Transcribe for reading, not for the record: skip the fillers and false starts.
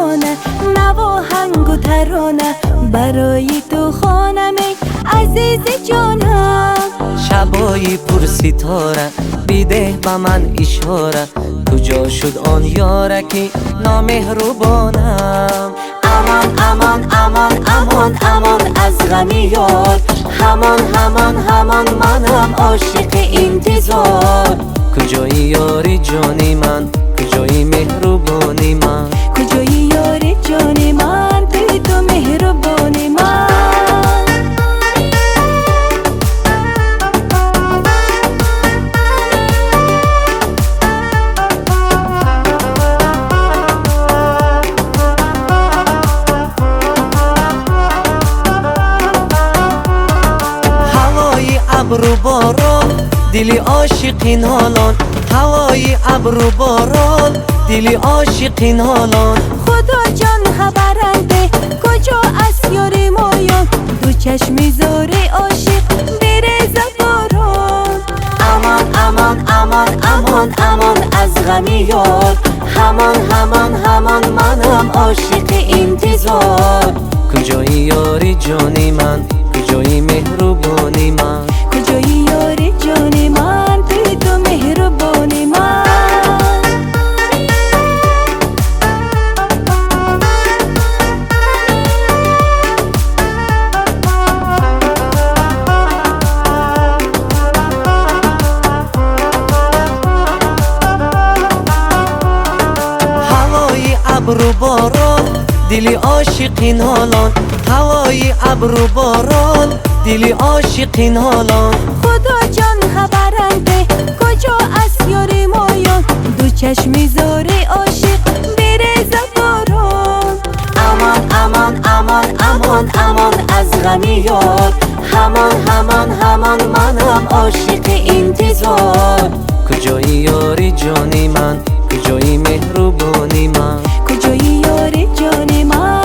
شبانه نواهنگ و ترانه برای تو خوانم ای عزیز جانم. شبای پر ستاره بیده به من اشاره کجا شد آن یارکی نامهربانم. امان امان امان امان امان از غم یار همان همان همان منم عاشق انتظار. کجایی یاری جانی من کجایی مهربانی من کجایی یار جان من توی تو مهربان من. هوای ابر و باران دلی عاشقین حالان هوای ابر و باران دلی عاشقین حالان. خدا جان خبرنده کجا از یار مایان دو چشم زاره عاشق بریزه باران. امان امان امان امان امان از غم یار همان همان همان منم عاشق انتظار. کجایی یاری جانی من کجایی مهربانی من کجایی یار جان من توی تو مهربان من. هوای ابر و باران دلی عاشقین حالان هوای ابر و باران دلی عاشقین حالان. خدا جان خبرنده کجا از یار مایان دو چشم زاره عاشق بریزه باران. امان امان امان امان امان از غم یار همان همان همان منم عاشق انتظار. کجایی یاری جانی من کجایی مهربانی من کجایی یار جان من